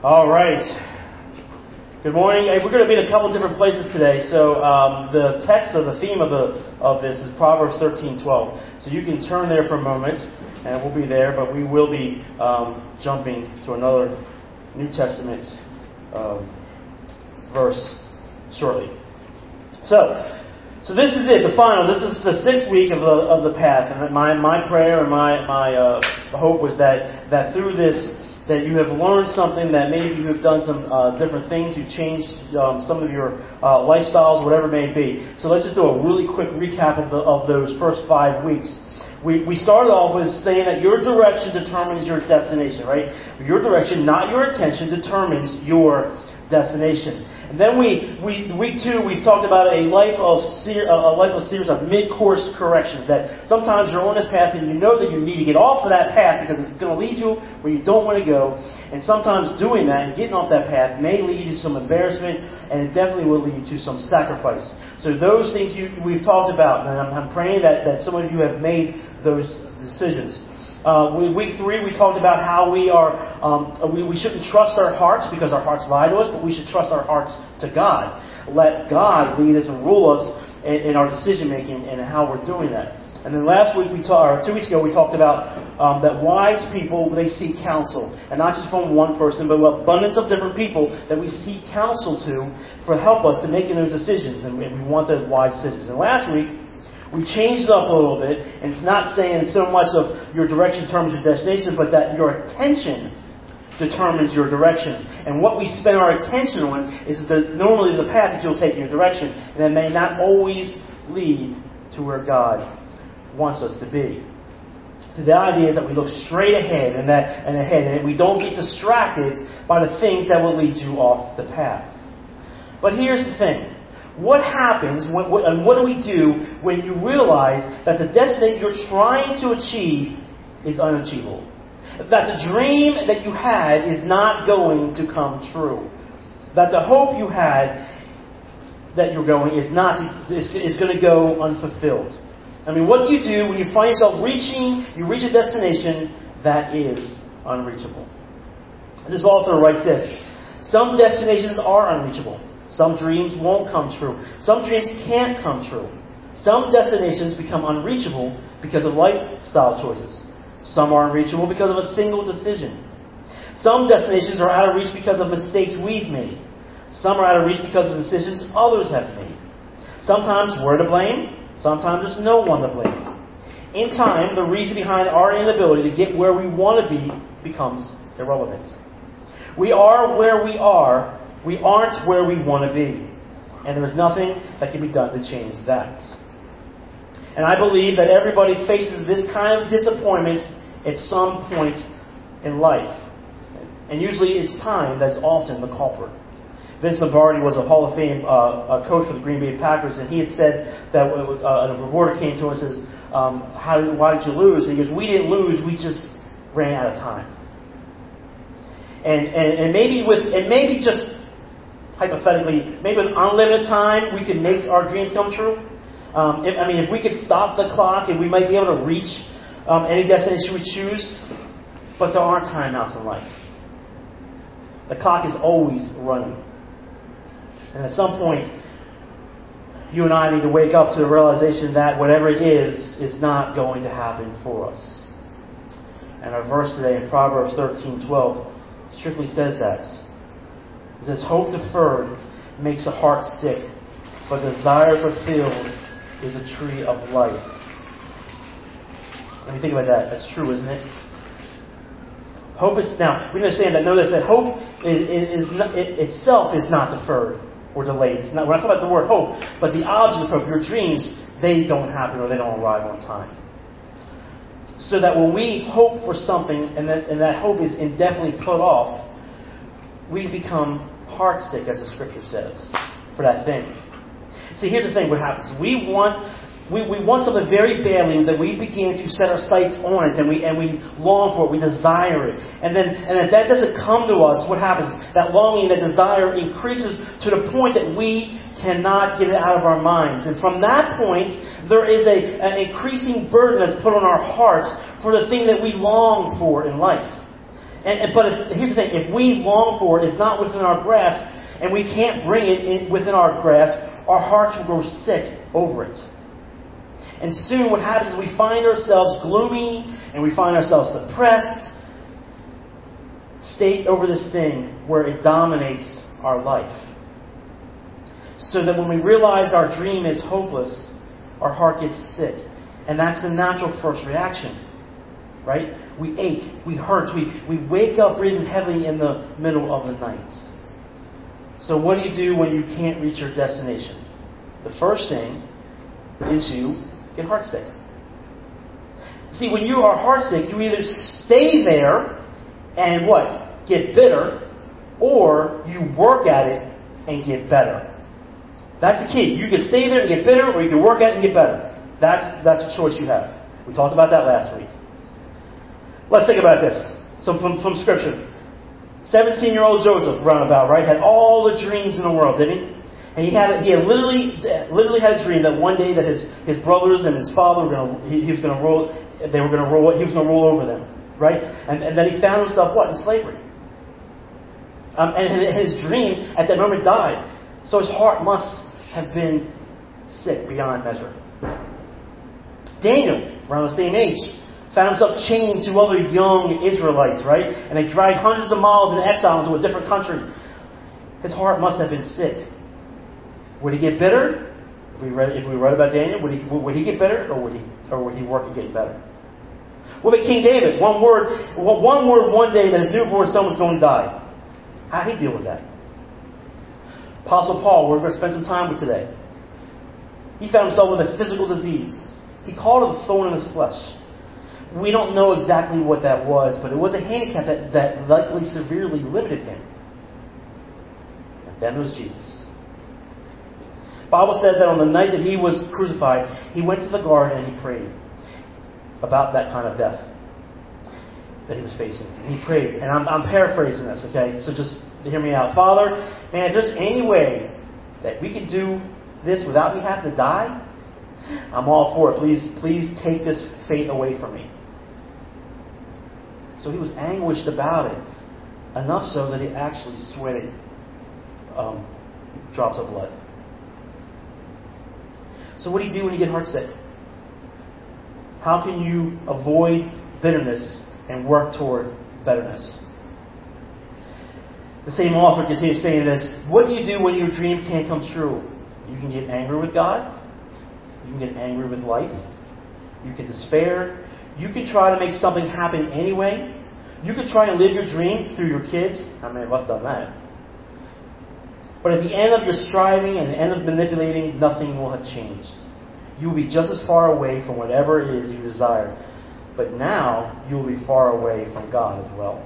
All right. Good morning. Hey, we're going to be in a couple different places today. So the text of the theme of this is Proverbs 13:12. So you can turn there for a moment, and we'll be there. But we will be jumping to another New Testament verse shortly. So this is it, the final. This is the 6th week of the path, and my prayer and my hope was that through this, that you have learned something, that maybe you have done some different things, you changed some of your lifestyles, whatever it may be. So let's just do a really quick recap of those first 5 weeks. We started off with saying that your direction determines your destination, right? Your direction, not your attention, determines your destination. And then week 2, we've talked about a life of series of mid-course corrections. That sometimes you're on this path and you know that you need to get off of that path because it's going to lead you where you don't want to go. And sometimes doing that and getting off that path may lead to some embarrassment, and it definitely will lead to some sacrifice. So those things we've talked about, and I'm praying that some of you have made those decisions. Week 3, we talked about how we shouldn't trust our hearts because our hearts lie to us, but we should trust our hearts to God. Let God lead us and rule us in our decision making and how we're doing that. And then last week, 2 weeks ago, we talked about that wise people, they seek counsel. And not just from one person, but an abundance of different people that we seek counsel to for help us to making those decisions. And we want those wise decisions. And last week, we changed it up a little bit, and it's not saying so much of your direction determines your destination, but that your attention determines your direction. And what we spend our attention on is normally the path that you'll take in your direction, and it may not always lead to where God wants us to be. So the idea is that we look straight ahead and we don't get distracted by the things that will lead you off the path. But here's the thing. What happens, and what do we do when you realize that the destination you're trying to achieve is unachievable? That the dream that you had is not going to come true? That the hope you had that you're going is going to go unfulfilled? I mean, what do you do when you find yourself reach a destination that is unreachable? This author writes this: some destinations are unreachable. Some dreams won't come true. Some dreams can't come true. Some destinations become unreachable because of lifestyle choices. Some are unreachable because of a single decision. Some destinations are out of reach because of mistakes we've made. Some are out of reach because of decisions others have made. Sometimes we're to blame. Sometimes there's no one to blame. In time, the reason behind our inability to get where we want to be becomes irrelevant. We are where we are. We aren't where we want to be. And there is nothing that can be done to change that. And I believe that everybody faces this kind of disappointment at some point in life. And usually it's time that's often the culprit. Vince Lombardi was a Hall of Fame coach for the Green Bay Packers, and he had said that a reporter came to him and says, why did you lose? And he goes, we didn't lose, we just ran out of time. And maybe just hypothetically, maybe with unlimited time, we could make our dreams come true. If we could stop the clock, and we might be able to reach any destination we choose. But there aren't timeouts in life. The clock is always running. And at some point, you and I need to wake up to the realization that whatever it is not going to happen for us. And our verse today in Proverbs 13:12 strictly says that. It says, hope deferred makes a heart sick, but desire fulfilled is a tree of life. When you think about that, that's true, isn't it? Hope is, now, we understand that, notice that hope itself is not deferred or delayed. We're not talking about the word hope, but the object of hope, your dreams, they don't happen or they don't arrive on time. So that when we hope for something and that hope is indefinitely put off, we become heartsick, as the scripture says, for that thing. See, here's the thing: what happens? We want something very badly that we begin to set our sights on it, and we long for it, we desire it, and then if that doesn't come to us, what happens? That longing, that desire increases to the point that we cannot get it out of our minds, and from that point, there is an increasing burden that's put on our hearts for the thing that we long for in life. But here's the thing. If we long for it, it's not within our grasp, and we can't bring it within our grasp, our hearts will grow sick over it. And soon what happens is we find ourselves gloomy, and we find ourselves depressed, state over this thing where it dominates our life. So that when we realize our dream is hopeless, our heart gets sick. And that's the natural first reaction. Right? We ache, we hurt, we wake up breathing heavily in the middle of the night. So what do you do when you can't reach your destination? The first thing is you get heartsick. See, when you are heartsick, you either stay there and what? Get bitter, or you work at it and get better. That's the key. You can stay there and get bitter, or you can work at it and get better. That's a choice you have. We talked about that last week. Let's think about this. So from Scripture. 17-year-old Joseph, roundabout, right, had all the dreams in the world, didn't he? And he literally had a dream that one day that his brothers and his father were going to, he was going to rule over them, right? And then he found himself what? In slavery. And his dream at that moment died. So his heart must have been sick beyond measure. Daniel, around the same age, found himself chained to other young Israelites, right? And they dragged hundreds of miles in exile into a different country. His heart must have been sick. Would he get bitter? If we read about Daniel, would he get bitter, or would he work at getting better? What about King David? One word one day that his newborn son was going to die. How did he deal with that? Apostle Paul, we're going to spend some time with today. He found himself with a physical disease. He called it a thorn in his flesh. We don't know exactly what that was, but it was a handicap that likely severely limited him. And then there was Jesus. The Bible says that on the night that he was crucified, he went to the garden and he prayed about that kind of death that he was facing. And he prayed. And I'm paraphrasing this, okay? So just hear me out. Father, man, if there's any way that we could do this without me having to die, I'm all for it. Please take this fate away from me. So he was anguished about it, enough so that he actually sweated drops of blood. So what do you do when you get heartsick? How can you avoid bitterness and work toward betterness? The same author continues saying this. What do you do when your dream can't come true? You can get angry with God. You can get angry with life. You can despair. You can try to make something happen anyway. You can try and live your dream through your kids. How many of us done that? But at the end of your striving and the end of manipulating, nothing will have changed. You will be just as far away from whatever it is you desire. But now, you will be far away from God as well.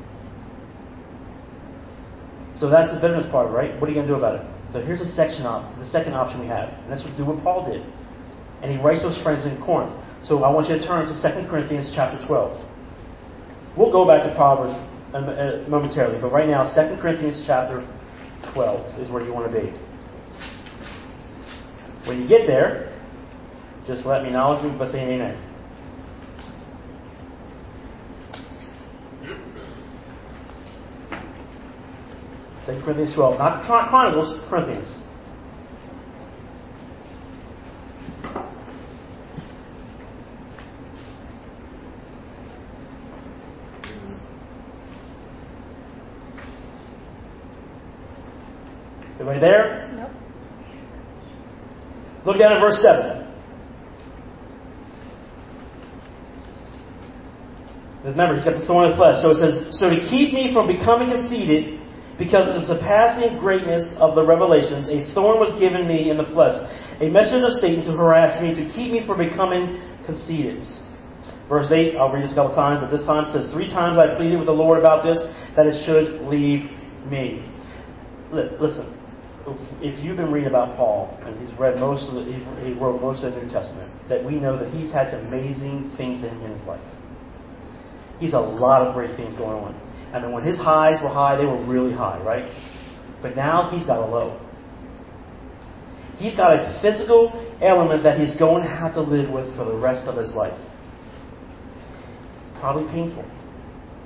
So that's the bitterness part, right? What are you going to do about it? So here's the second option we have. And that's do what Paul did. And he writes those friends in Corinth. So I want you to turn to 2 Corinthians chapter 12. We'll go back to Proverbs momentarily. But right now, 2 Corinthians chapter 12 is where you want to be. When you get there, just let me acknowledge me by saying amen. Second Corinthians 12. Not Chronicles, Corinthians. Everybody there? Nope. Look down at verse 7. Remember, he's got the thorn in the flesh. So it says, so to keep me from becoming conceited, because of the surpassing greatness of the revelations, a thorn was given me in the flesh, a messenger of Satan to harass me, to keep me from becoming conceited. Verse 8, I'll read this a couple times, but this time it says, 3 times I pleaded with the Lord about this, that it should leave me. Listen, if you've been reading about Paul, and he wrote most of the New Testament, that we know that he's had some amazing things in his life. He's a lot of great things going on. I mean, when his highs were high, they were really high, right? But now he's got a low. He's got a physical element that he's going to have to live with for the rest of his life. It's probably painful.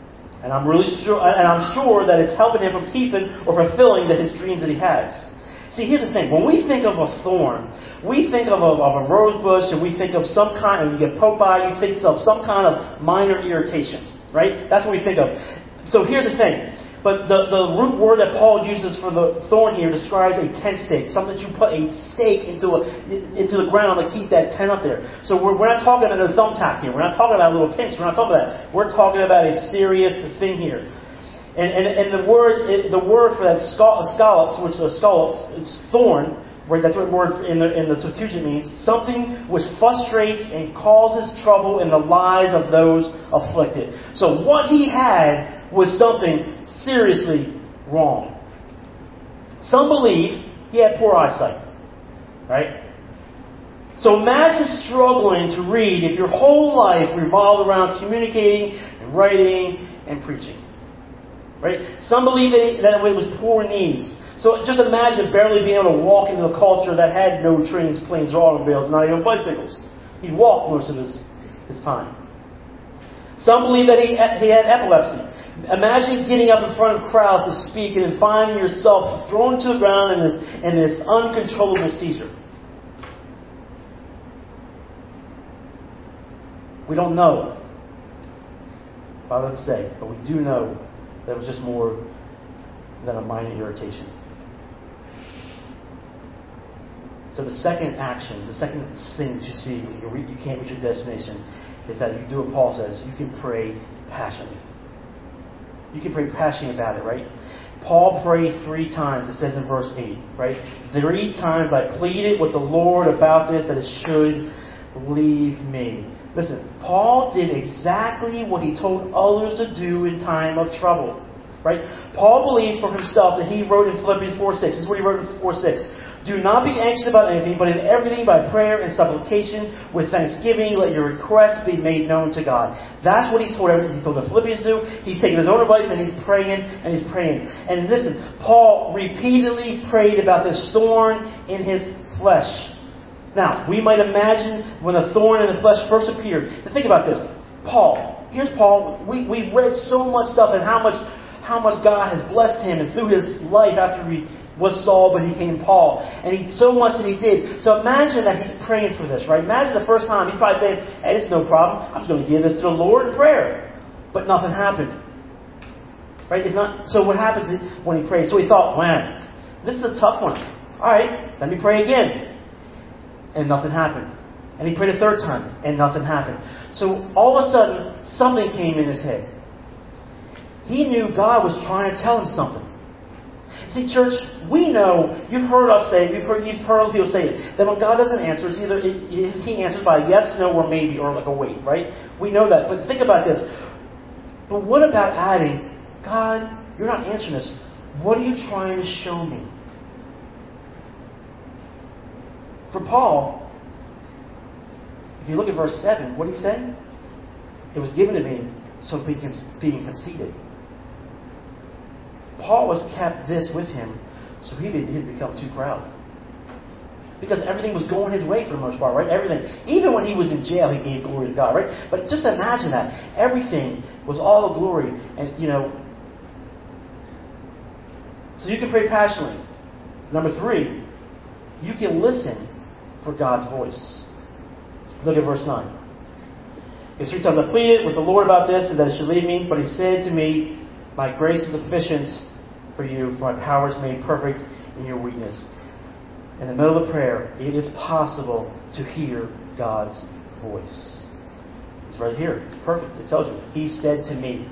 And I'm sure that it's helping him from keeping or fulfilling his dreams that he has. See, here's the thing. When we think of a thorn, we think of a rose bush, and we think of some kind, and you get poked by, you think of some kind of minor irritation. Right? That's what we think of. So here's the thing. But the root word that Paul uses for the thorn here describes a tent stake, something that you put a stake into the ground to keep that tent up there. So we're not talking about a thumbtack here. We're not talking about a little pinch. We're not talking about that. We're talking about a serious thing here. And the word for that scallops, which is scallops, it's thorn. Right? That's what the word in the Septuagint means. Something which frustrates and causes trouble in the lives of those afflicted. So what he had was something seriously wrong. Some believe he had poor eyesight. Right? So imagine struggling to read if your whole life revolved around communicating and writing and preaching. Right? Some believe that it was poor knees. So just imagine barely being able to walk into a culture that had no trains, planes, or automobiles, not even bicycles. He'd walk most of his time. Some believe that he had epilepsy. Imagine getting up in front of crowds to speak and then finding yourself thrown to the ground in this uncontrollable seizure. We don't know. I would say, but we do know that it was just more than a minor irritation. So the second action, the second thing that you see when you can't reach your destination is that you do what Paul says. You can pray passionately. You can pray passionately about it, right? Paul prayed 3 times, it says in verse 8, right? 3 times I pleaded with the Lord about this, that it should leave me. Listen, Paul did exactly what he told others to do in time of trouble. Right? Paul believed for himself that he wrote in Philippians 4:6. This is what he wrote in 4:6. Do not be anxious about anything, but in everything by prayer and supplication with thanksgiving, let your requests be made known to God. That's what he told the Philippians to do. He's taking his own advice and he's praying and he's praying. And listen, Paul repeatedly prayed about this thorn in his flesh. Now, we might imagine when the thorn in the flesh first appeared. Now think about this. Here's Paul. We've read so much stuff and how much God has blessed him and through his life after he was Saul but he became Paul. And so much that he did. So imagine that he's praying for this, right? Imagine the first time he's probably saying, hey, it's no problem. I'm just going to give this to the Lord in prayer. But nothing happened. Right? So what happens when he prays? So he thought, man, this is a tough one. Alright, let me pray again. And nothing happened. And he prayed a third time and nothing happened. So all of a sudden, something came in his head. He knew God was trying to tell him something. See, church, we know, you've heard us say, you've heard people say it, that when God doesn't answer, it's either He answers by a yes, no, or maybe, or like a wait, right? We know that. But think about this. But what about adding, God, you're not answering this. What are you trying to show me? For Paul, if you look at verse 7, what did he say? It was given to me so being conceited. Paul was kept this with him so he didn't become too proud. Because everything was going his way for the most part, right? Everything. Even when he was in jail, he gave glory to God, right? But just imagine that. Everything was all the glory. And, so you can pray passionately. Number 3, you can listen for God's voice. Look at verse 9. Because 3 times I pleaded with the Lord about this and that it should leave me. But he said to me, my grace is sufficient for you, for my power is made perfect in your weakness. In the middle of the prayer, it is possible to hear God's voice. It's right here. It's perfect. It tells you. He said to me.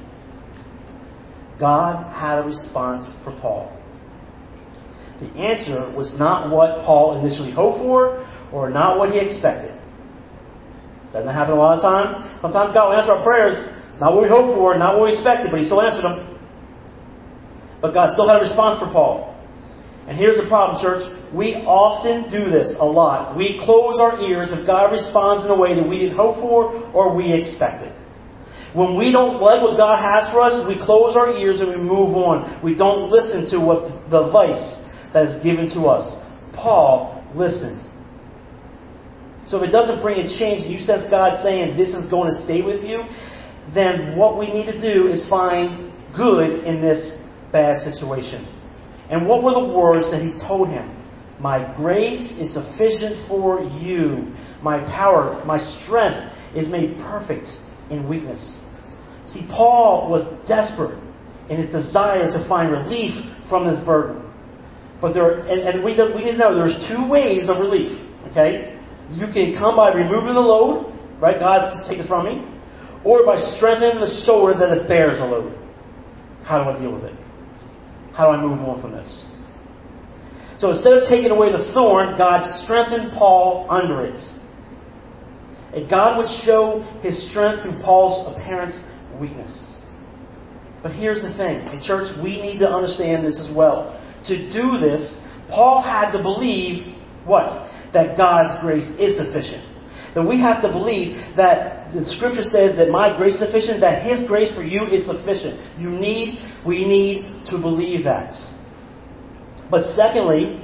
God had a response for Paul. The answer was not what Paul initially hoped for or not what he expected. Doesn't that happen a lot of time? Sometimes God will answer our prayers, not what we hoped for, not what we expected, but He still answered them. But God still had a response for Paul. And here's the problem, church. We often do this a lot. We close our ears if God responds in a way that we didn't hope for or we expected. When we don't like what God has for us, we close our ears and we move on. We don't listen to what the advice that is given to us. Paul listened. So if it doesn't bring a change and you sense God saying this is going to stay with you, then what we need to do is find good in this bad situation. And what were the words that he told him? My grace is sufficient for you. My power, my strength is made perfect in weakness. See, Paul was desperate in his desire to find relief from this burden. But we need to know there's two ways of relief. Okay? You can come by removing the load, right? God, take it from me. Or by strengthening the shoulder that it bears the load. How do I deal with it? How do I move on from this? So instead of taking away the thorn, God strengthened Paul under it. And God would show His strength through Paul's apparent weakness. But here's the thing. In church, we need to understand this as well. To do this, Paul had to believe what? That God's grace is sufficient. That we have to believe that the Scripture says that my grace is sufficient, that His grace for you is sufficient. We need to believe that. But secondly,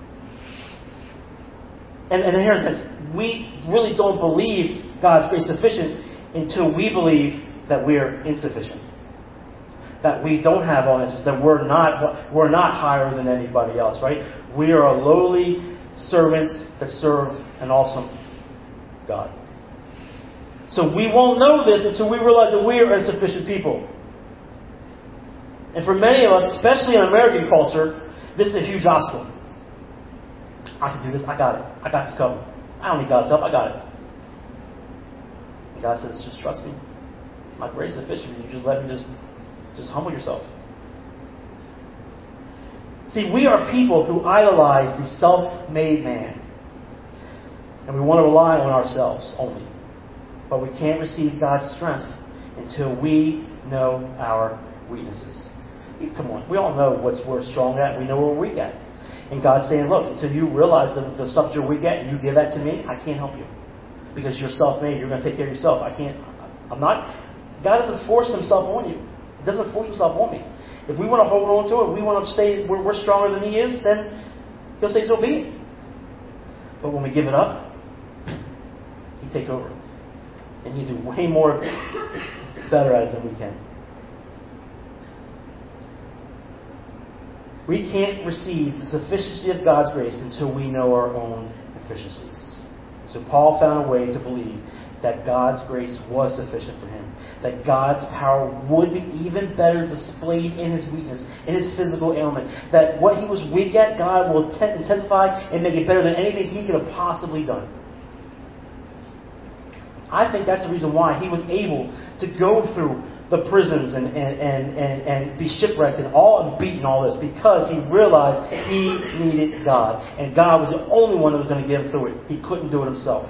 and here's this, we really don't believe God's grace is sufficient until we believe that we're insufficient. That we don't have all answers, that we're not higher than anybody else, right? We are lowly servants that serve an awesome God. So we won't know this until we realize that we are insufficient people. And for many of us, especially in American culture, this is a huge obstacle. I can do this. I got it. I got this covered. I don't need God's help. I got it. And God says, just trust me. My grace is sufficient for you. Just let me just humble yourself. See, we are people who idolize the self-made man. And we want to rely on ourselves only. But we can't receive God's strength until we know our weaknesses. Come on, we all know what we're strong at. We know what we're weak at. And God's saying, look, until you realize that the stuff you're weak at and you give that to me, I can't help you. Because you're self-made. You're going to take care of yourself. God doesn't force Himself on you. He doesn't force Himself on me. If we want to hold on to it, we want to stay, we're stronger than He is, then He'll say, so be it. But when we give it up, He takes over. And He do way more better at it than we can. We can't receive the sufficiency of God's grace until we know our own deficiencies. So Paul found a way to believe that God's grace was sufficient for him. That God's power would be even better displayed in his weakness, in his physical ailment. That what he was weak at, God will intensify and make it better than anything he could have possibly done. I think that's the reason why he was able to go through the prisons and be shipwrecked and beaten all this, because he realized he needed God. And God was the only one that was going to get him through it. He couldn't do it himself.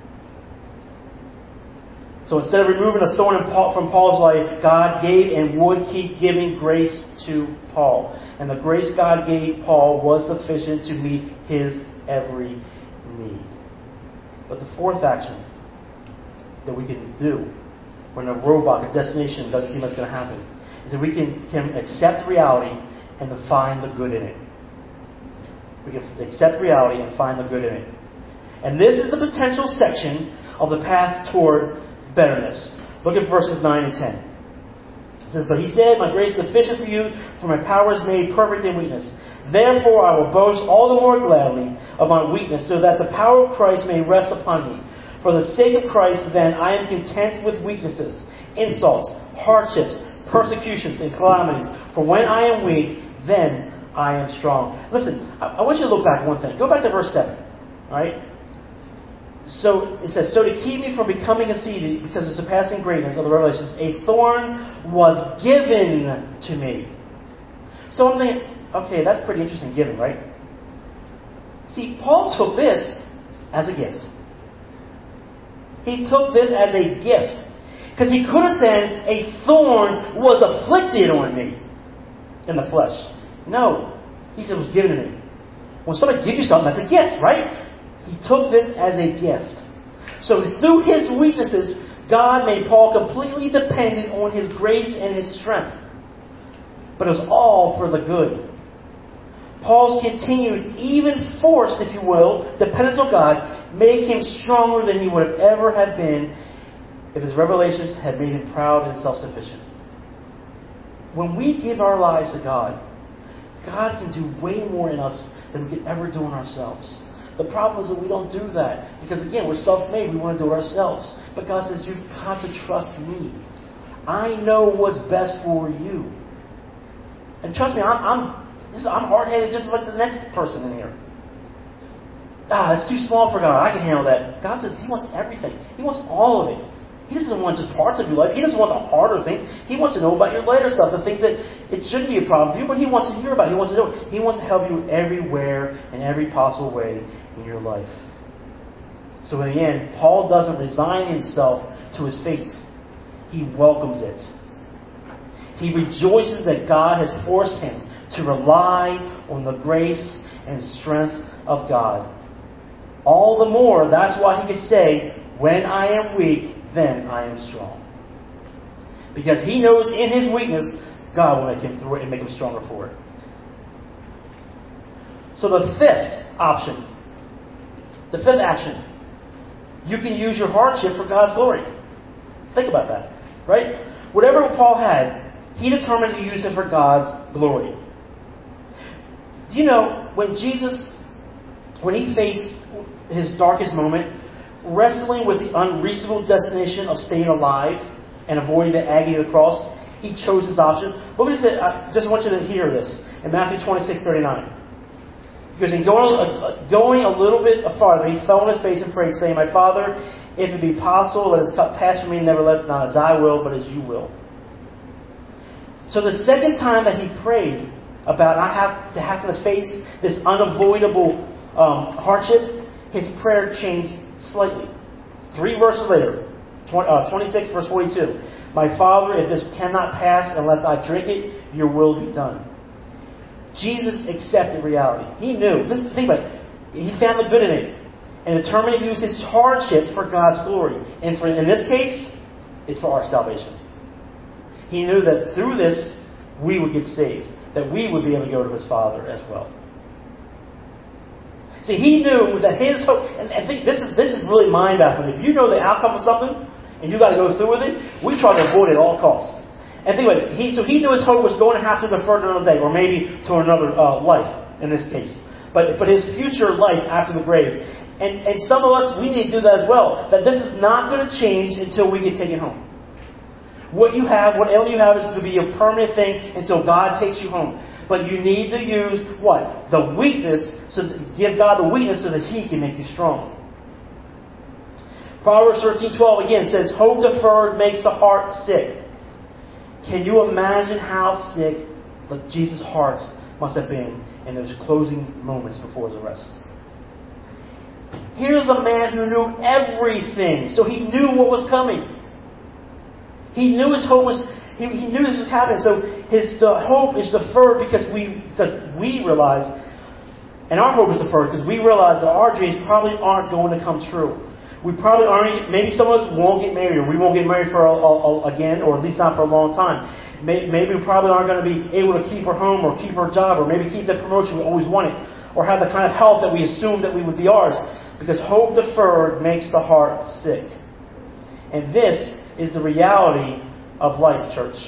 So instead of removing a thorn from Paul's life, God gave and would keep giving grace to Paul. And the grace God gave Paul was sufficient to meet his every need. But the fourth action that we can do when a roadblock, a destination doesn't seem like it's going to happen, is that we can accept reality and to find the good in it. We can accept reality and find the good in it. And this is the potential section of the path toward betterness. Look at verses 9 and 10. It says, but he said, my grace is sufficient for you, for my power is made perfect in weakness. Therefore I will boast all the more gladly of my weakness, so that the power of Christ may rest upon me. For the sake of Christ, then, I am content with weaknesses, insults, hardships, persecutions, and calamities. For when I am weak, then I am strong. Listen, I want you to look back one thing. Go back to verse 7. All right? So it says, so to keep me from becoming conceited because of surpassing greatness of the revelations, a thorn was given to me. So I'm thinking, okay, that's pretty interesting, given, right? See, Paul took this as a gift. He took this as a gift. Because he could have said, a thorn was afflicted on me in the flesh. No. He said it was given to me. When somebody gives you something, that's a gift, right? He took this as a gift. So through his weaknesses, God made Paul completely dependent on his grace and his strength. But it was all for the good. Paul's continued, even forced, if you will, dependence on God, make him stronger than he would have ever have been if his revelations had made him proud and self-sufficient. When we give our lives to God, God can do way more in us than we could ever do in ourselves. The problem is that we don't do that. Because again, we're self-made. We want to do it ourselves. But God says, you've got to trust me. I know what's best for you. And trust me, I'm hard-headed just like the next person in here. It's too small for God. I can handle that. God says He wants everything. He wants all of it. He doesn't want just parts of your life. He doesn't want the harder things. He wants to know about your later stuff, the things that it shouldn't be a problem for you, but He wants to hear about it. He wants to know it. He wants to help you everywhere in every possible way in your life. So in the end, Paul doesn't resign himself to his fate. He welcomes it. He rejoices that God has forced him to rely on the grace and strength of God. All the more, that's why he could say, when I am weak, then I am strong. Because he knows in his weakness, God will make him through it and make him stronger for it. So the fifth option, the fifth action, you can use your hardship for God's glory. Think about that, right? Whatever Paul had, he determined to use it for God's glory. Do you know, when he faced his darkest moment, wrestling with the unreachable destination of staying alive and avoiding the agony of the cross, he chose his option. Look what he said. I just want you to hear this. In Matthew 26:39. Because in going a little bit farther, he fell on his face and prayed, saying, My Father, if it be possible, let this cup pass from me, nevertheless, not as I will, but as you will. So the second time that he prayed about not having to face this unavoidable hardship, his prayer changed slightly. 3 verses later, 26 verse 42. My Father, if this cannot pass unless I drink it, your will be done. Jesus accepted reality. He knew. Think about it. He found the good in it and determined to use his hardships for God's glory. And in this case, it's for our salvation. He knew that through this, we would get saved. That we would be able to go to his Father as well. See, he knew that his hope, and I think this is really mind-baffling. If you know the outcome of something, and you got to go through with it, we try to avoid it at all costs. And think about it. So he knew his hope was going to have to defer to another day, or maybe to another life, in this case. But his future life after the grave. And some of us, we need to do that as well. That this is not going to change until we get taken home. What you have, whatever you have, is going to be a permanent thing until God takes you home. But you need to use what? The weakness, give God the weakness so that He can make you strong. Proverbs 13:12 again says, Hope deferred makes the heart sick. Can you imagine how sick Jesus' heart must have been in those closing moments before his arrest? Here's a man who knew everything, so he knew what was coming. He knew his hope was. He knew this was happening, so his hope is deferred because we realize, and our hope is deferred because we realize that our dreams probably aren't going to come true. We probably aren't. Maybe some of us won't get married, or we won't get married for again, or at least not for a long time. Maybe we probably aren't going to be able to keep our home, or keep our job, or maybe keep the promotion we always wanted, or have the kind of health that we assumed that we would be ours. Because hope deferred makes the heart sick. And this is the reality of life, church.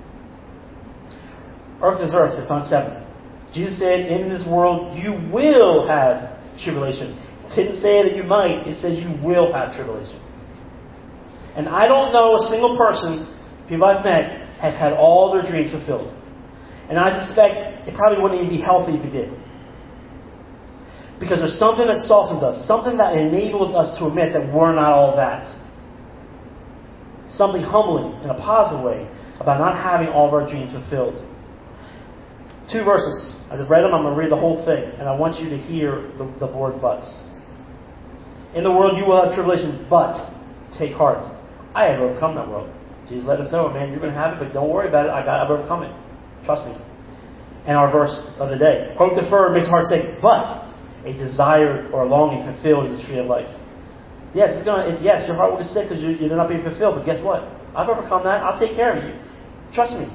Earth is earth. It's unsettled. Jesus said, in this world you will have tribulation. It didn't say that you might. It says you will have tribulation. And I don't know a single person, people I've met, have had all their dreams fulfilled. And I suspect it probably wouldn't even be healthy if it did. Because there's something that softens us. Something that enables us to admit that we're not all that. Something humbling in a positive way about not having all of our dreams fulfilled. 2 verses. I just read them. I'm going to read the whole thing. And I want you to hear the word buts. In the world you will have tribulation, but take heart. I have overcome that world. Jesus let us know, man, you're going to have it, but don't worry about it. I've overcome it. Trust me. And our verse of the day. Hope deferred makes the heart sick, but a desire or a longing fulfilled is the tree of life. Yes, your heart will be sick because you're not being fulfilled. But guess what? I've overcome that. I'll take care of you. Trust me.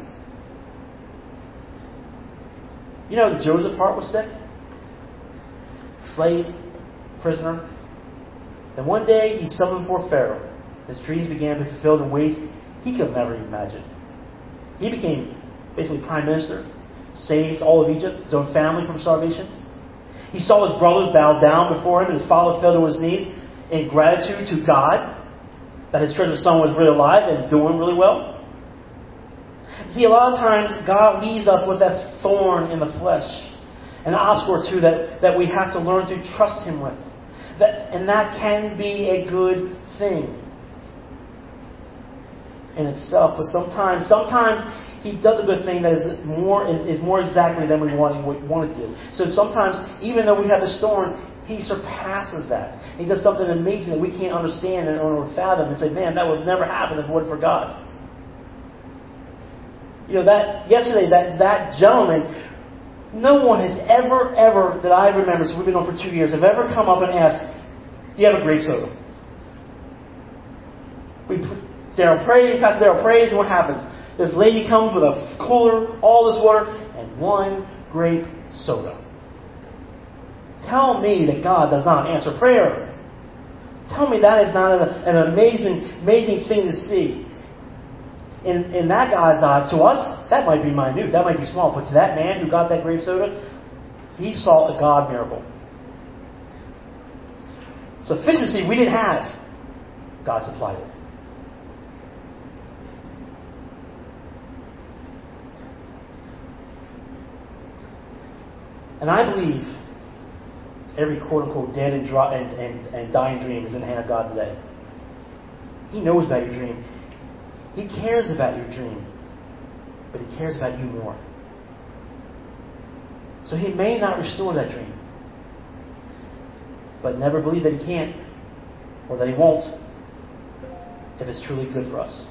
You know, Joseph's heart was sick. Slave, prisoner. Then one day he summoned before Pharaoh. His dreams began to be fulfilled in ways he could have never imagined. He became basically prime minister, saved all of Egypt, his own family from starvation. He saw his brothers bow down before him, and his father fell to his knees in gratitude to God that his treasured son was really alive and doing really well. See, a lot of times God leaves us with that thorn in the flesh, an obstacle or two that we have to learn to trust Him with. And that can be a good thing in itself. But sometimes He does a good thing that is more exactly than we want to do. So sometimes, even though we have this thorn, He surpasses that. He does something amazing that we can't understand or fathom and say, man, that would never happen if it weren't for God. Yesterday, that gentleman, no one has ever, that I remember, so we've been on for 2 years, have ever come up and asked, do you have a grape soda? Pastor Darryl prays, and what happens? This lady comes with a cooler, all this water, and one grape soda. Tell me that God does not answer prayer. Tell me that is not an amazing thing to see. In that guy's eye, to us, that might be minute, that might be small, but to that man who got that grape soda, he saw a God miracle. Sufficiency we didn't have. God supplied it. And I believe every quote-unquote dead and dying dream is in the hand of God today. He knows about your dream. He cares about your dream. But He cares about you more. So He may not restore that dream. But never believe that He can't, or that He won't, if it's truly good for us.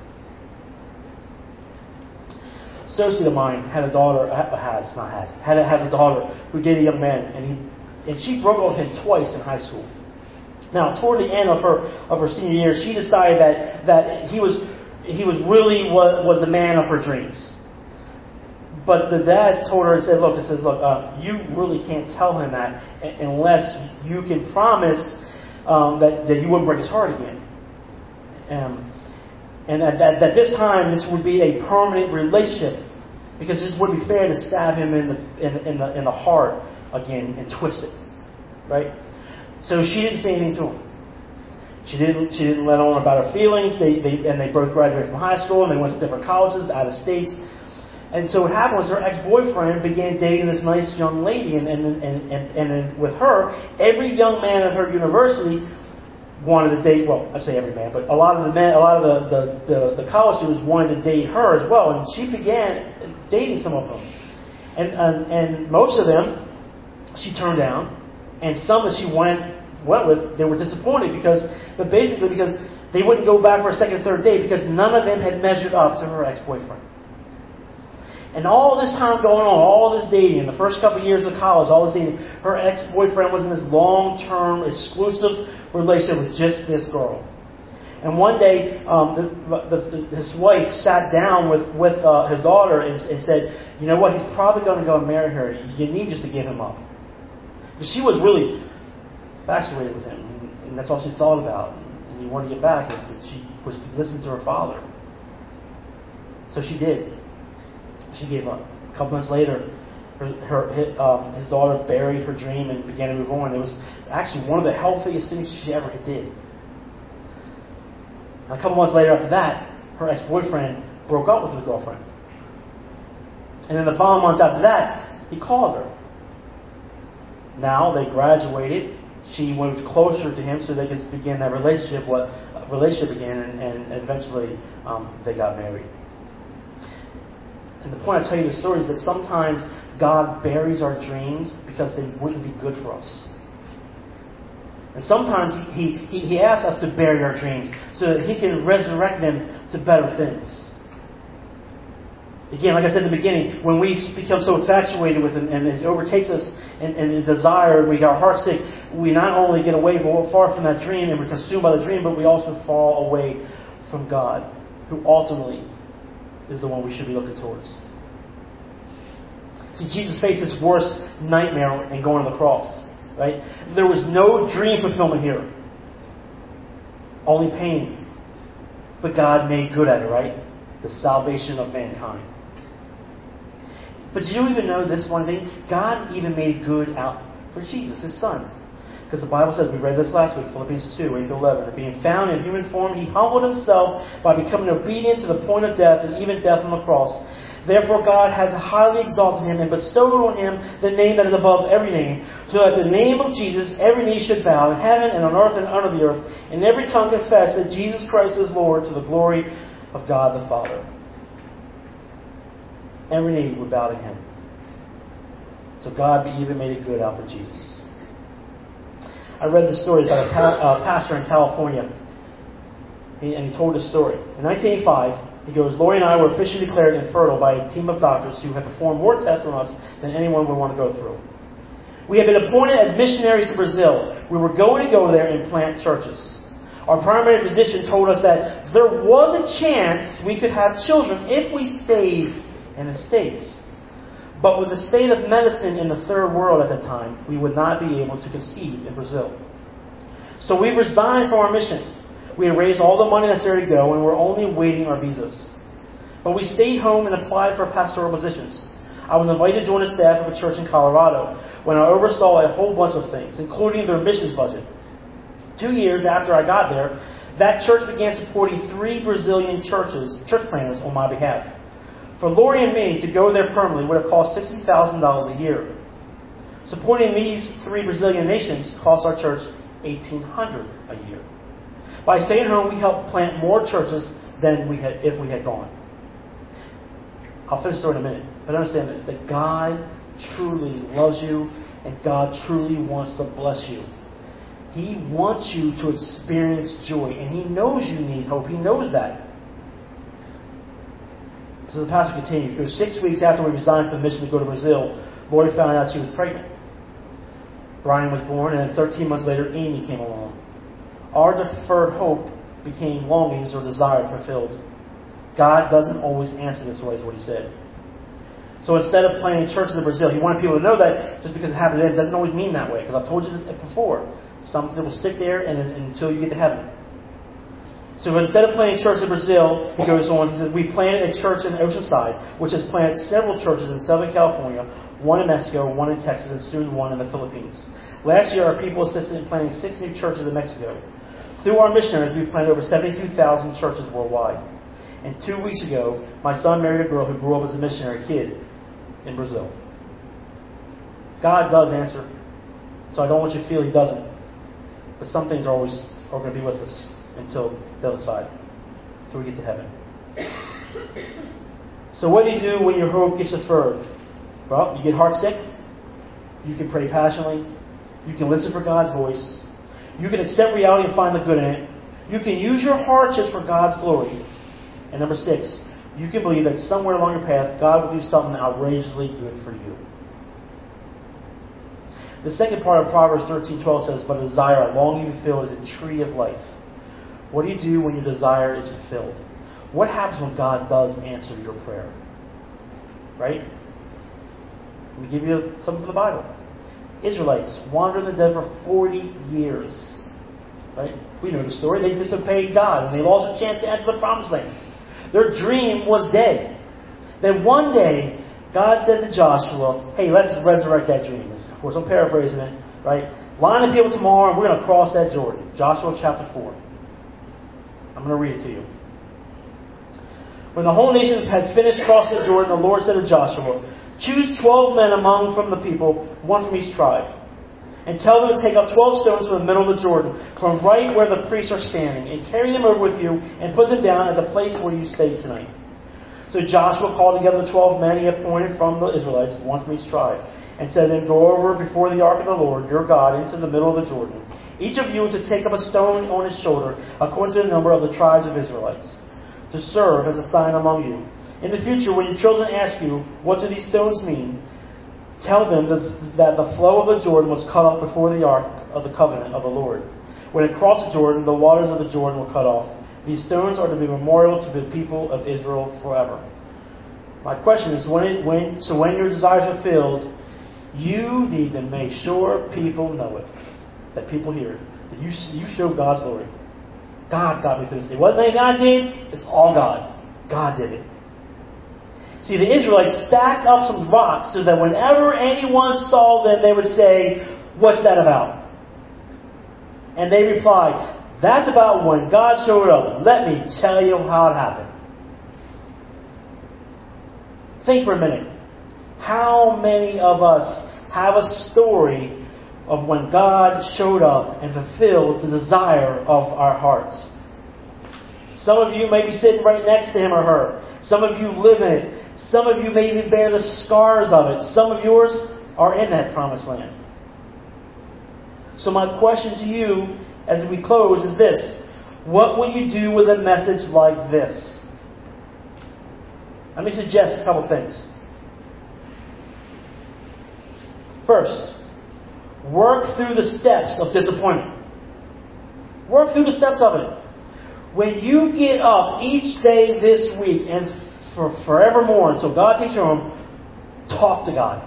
A associate of mine had a daughter, has a daughter who dated a young man, and she broke up with him twice in high school. Now, toward the end of her senior year, she decided that he was really the man of her dreams. But the dad told her and said, look, you really can't tell him that unless you can promise that you wouldn't break his heart again. And at this time, this would be a permanent relationship, because this wouldn't be fair to stab him in the heart again and twist it, right? So she didn't say anything to him. She didn't let on about her feelings. They both graduated from high school, and they went to different colleges out of states. And so what happened was her ex-boyfriend began dating this nice young lady, and with her, every young man at her university wanted to date. Well, I'd say every man, but a lot of the college students wanted to date her as well, and she began dating some of them, and most of them she turned down, and some that she went with, they were disappointed because they wouldn't go back for a second, third date because none of them had measured up to her ex-boyfriend. And all this time going on, all this dating, in the first couple of years of college, all this dating, her ex-boyfriend was in this long-term, exclusive relationship with just this girl. And one day, his wife sat down with his daughter and said, you know what, he's probably going to go and marry her. You need just to give him up. Because she was really infatuated with him, and that's all she thought about. And he wanted to get back, but she listened to her father. So she did. She gave up. A couple months later, his daughter buried her dream and began to move on. It was actually one of the healthiest things she ever did. And a couple months later after that, her ex-boyfriend broke up with his girlfriend. And then the following months after that, he called her. Now they graduated. She moved closer to him so they could begin that relationship. Again, and eventually they got married. And the point I tell you the story is that sometimes God buries our dreams because they wouldn't be good for us. And sometimes He asks us to bury our dreams so that He can resurrect them to better things. Again, like I said in the beginning, when we become so infatuated with Him and it overtakes us and the desire, we get our heart sick, we not only get away far from that dream and we're consumed by the dream, but we also fall away from God, who ultimately is the one we should be looking towards. See, Jesus faced his worst nightmare in going to the cross. Right? There was no dream fulfillment here. Only pain but God made good at it, right? The salvation of mankind. But do you even know this one thing? God even made good out for Jesus, His Son. Because the Bible says, we read this last week, Philippians 2:8-11, that being found in human form, He humbled Himself by becoming obedient to the point of death, and even death on the cross. Therefore God has highly exalted Him and bestowed on Him the name that is above every name, so that the name of Jesus every knee should bow, in heaven and on earth and under the earth, and every tongue confess that Jesus Christ is Lord, to the glory of God the Father. Every knee would bow to Him. So God even made it good out for Jesus. I read this story about a pastor in California, and he told this story. In 1985, he goes, Lori and I were officially declared infertile by a team of doctors who had performed more tests on us than anyone would want to go through. We had been appointed as missionaries to Brazil. We were going to go there and plant churches. Our primary physician told us that there was a chance we could have children if we stayed in the States. But with the state of medicine in the third world at the time, we would not be able to conceive in Brazil. So we resigned from our mission. We had raised all the money necessary to go, and were only awaiting our visas. But we stayed home and applied for pastoral positions. I was invited to join the staff of a church in Colorado, when I oversaw a whole bunch of things, including their missions budget. 2 years after I got there, that church began supporting 3 Brazilian church planters on my behalf. For Lori and me to go there permanently would have cost $60,000 a year. Supporting these 3 Brazilian nations cost our church $1,800 a year. By staying home, we helped plant more churches than if we had gone. I'll finish the story in a minute, but understand this: that God truly loves you, and God truly wants to bless you. He wants you to experience joy, and He knows you need hope. He knows that. So the pastor continued. It was 6 weeks after we resigned from the mission to go to Brazil, Lori found out she was pregnant. Brian was born, and then 13 months later, Amy came along. Our deferred hope became longings or desire fulfilled. God doesn't always answer this way, is what He said. So instead of planting churches in Brazil, He wanted people to know that just because it happened to them doesn't always mean that way. Because I've told you that before. Some people stick there until you get to heaven. So instead of planting church in Brazil, he goes on, he says, we planted a church in Oceanside, which has planted several churches in Southern California, one in Mexico, one in Texas, and soon one in the Philippines. Last year, our people assisted in planting 6 new churches in Mexico. Through our missionaries, we planted over 72,000 churches worldwide. And 2 weeks ago, my son married a girl who grew up as a missionary kid in Brazil. God does answer. So I don't want you to feel He doesn't. But some things are going to be with us until the other side, until we get to heaven. So what do you do when your hope gets deferred? Well, you get heart sick. You can pray passionately. You can listen for God's voice. You can accept reality and find the good in it. You can use your hardships for God's glory. And number 6, you can believe that somewhere along your path, God will do something outrageously good for you. The second part of Proverbs 13:12 says, but a desire, a longing fulfilled, is a tree of life. What do you do when your desire is fulfilled? What happens when God does answer your prayer? Right? Let me give you something from the Bible. Israelites wandered in the desert for 40 years. Right? We know the story. They disobeyed God, and they lost a chance to enter the promised land. Their dream was dead. Then one day, God said to Joshua, hey, let's resurrect that dream. Of course, I'm paraphrasing it. Right? Line the people tomorrow, and we're going to cross that Jordan. Joshua chapter 4. I'm going to read it to you. When the whole nation had finished crossing the Jordan, the Lord said to Joshua, choose 12 men from the people, one from each tribe, and tell them to take up 12 stones from the middle of the Jordan, from right where the priests are standing, and carry them over with you, and put them down at the place where you stay tonight. So Joshua called together the 12 men he appointed from the Israelites, one from each tribe, and said, then go over before the ark of the Lord, your God, into the middle of the Jordan. Each of you is to take up a stone on his shoulder, according to the number of the tribes of Israelites, to serve as a sign among you. In the future, when your children ask you, what do these stones mean? Tell them that the flow of the Jordan was cut off before the ark of the covenant of the Lord. When it crossed the Jordan, the waters of the Jordan were cut off. These stones are to be memorial to the people of Israel forever. My question is, when your desires are fulfilled, you need to make sure people know it. That people hear it. That you show God's glory. God got me through this day. It wasn't anything I did. It's all God. God did it. See, the Israelites stacked up some rocks so that whenever anyone saw them, they would say, "What's that about?" And they replied, "That's about when God showed up. Let me tell you how it happened." Think for a minute. How many of us have a story of when God showed up and fulfilled the desire of our hearts? Some of you may be sitting right next to him or her. Some of you live in it. Some of you may even bear the scars of it. Some of yours are in that promised land. So my question to you as we close is this. What will you do with a message like this? Let me suggest a couple things. First, work through the steps of disappointment. Work through the steps of it. When you get up each day this week and for forevermore until God takes you home, talk to God.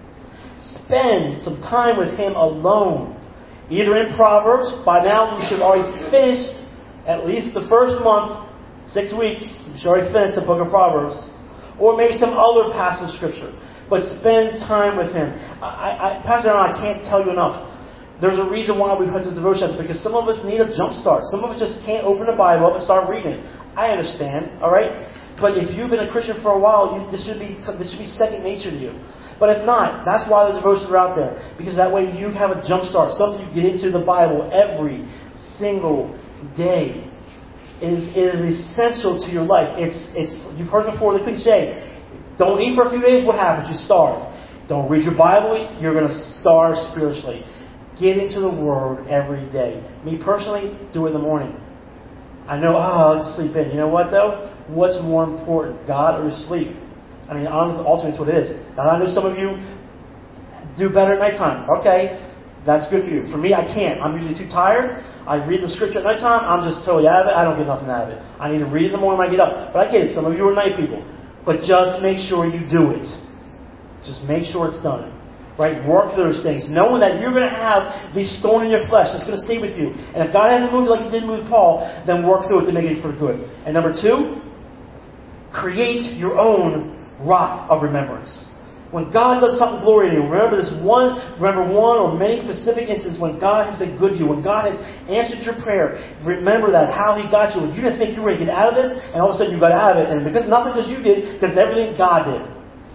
Spend some time with Him alone. Either in Proverbs, by now you should already finished at least the first month, 6 weeks, you should already finish the book of Proverbs. Or maybe some other passage of Scripture. But spend time with Him. Pastor Aaron, I can't tell you enough. There's a reason why we put this devotions, because some of us need a jump start. Some of us just can't open the Bible up and start reading. I understand, all right? But if you've been a Christian for a while, this should be second nature to you. But if not, that's why the devotions are out there. Because that way you have a jump start. Something you get into the Bible every single day. It is essential to your life. It's you've heard before the cliche. Don't eat for a few days, what happens? You starve. Don't read your Bible, you're going to starve spiritually. Get into the Word every day. Me personally, do it in the morning. I know, I'll just sleep in. You know what, though? What's more important, God or sleep? I mean, ultimately, it's what it is. Now, I know some of you do better at nighttime. Okay, that's good for you. For me, I can't. I'm usually too tired. I read the Scripture at nighttime. I'm just totally out of it. I don't get nothing out of it. I need to read it in the morning when I get up. But I get it. Some of you are night people. But just make sure you do it. Just make sure it's done. Right? Work through those things. Knowing that you're going to have these thorns in your flesh that's going to stay with you. And if God hasn't moved like He did move Paul, then work through it to make it for good. And number 2, create your own rock of remembrance. When God does something glorious to you, remember one or many specific instances when God has been good to you, when God has answered your prayer. Remember that, how He got you. You didn't think you were going to get out of this, and all of a sudden you got out of it. And nothing because you did, because everything God did.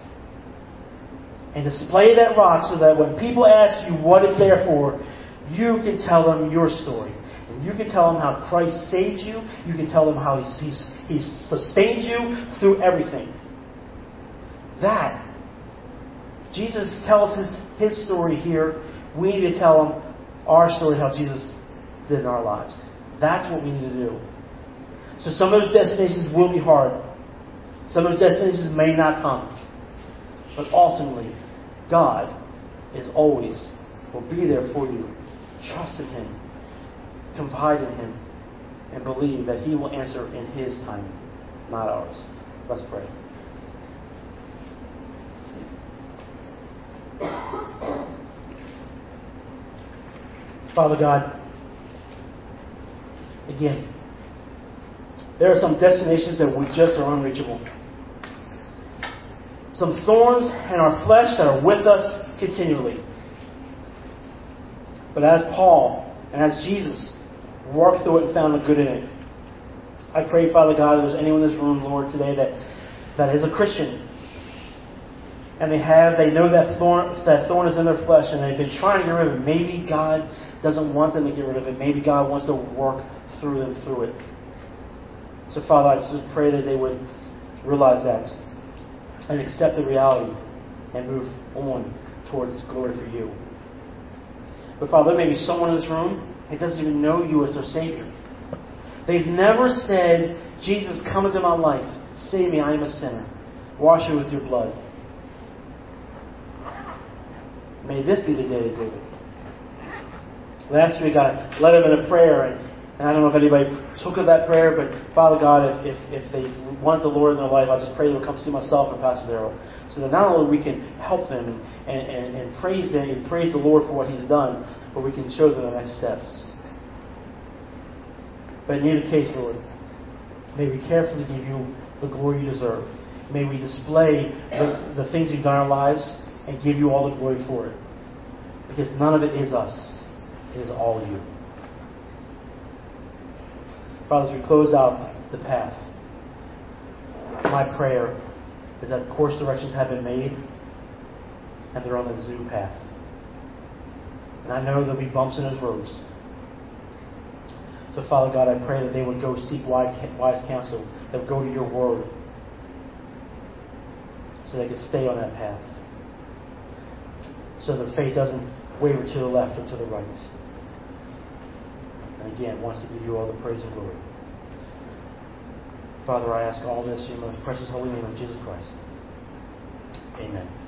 And display that rock so that when people ask you what it's there for, you can tell them your story. And you can tell them how Christ saved you. You can tell them how He sustained you through everything. That, Jesus tells his story here. We need to tell them our story, how Jesus did in our lives. That's what we need to do. So some of those destinations will be hard. Some of those destinations may not come. But ultimately, God is always, will be there for you. Trust in Him. Confide in Him. And believe that He will answer in His time, not ours. Let's pray. Father God, again, there are some destinations that we just are unreachable. Some thorns in our flesh that are with us continually. But as Paul and as Jesus worked through it and found the good in it, I pray, Father God, if there's anyone in this room, Lord, today that is a Christian, and they know that thorn is in their flesh, and they've been trying to get rid of it. Maybe God doesn't want them to get rid of it. Maybe God wants to work through them through it. So, Father, I just pray that they would realize that and accept the reality and move on towards glory for you. But, Father, there may be someone in this room that doesn't even know you as their Savior. They've never said, Jesus, come into my life. Save me, I am a sinner. Wash me with your blood. May this be the day to do it. Last week I led them in a prayer, and I don't know if anybody took of that prayer, but Father God, if they want the Lord in their life, I just pray they will come see myself and Pastor Darrell, so that not only we can help them and praise them and praise the Lord for what He's done, but we can show them the next steps. But in either case, Lord, may we carefully give you the glory you deserve. May we display the things you've done in our lives and give you all the glory for it. Because none of it is us. It is all you. Father, as we close out the path, my prayer is that the course directions have been made and they're on the zoo path. And I know there'll be bumps in those roads. So, Father God, I pray that they would go seek wise counsel, that would go to your word, so they could stay on that path. So that faith doesn't waver to the left or to the right. And again, wants to give you all the praise and glory. Father, I ask all this in your most precious holy name of Jesus Christ. Amen.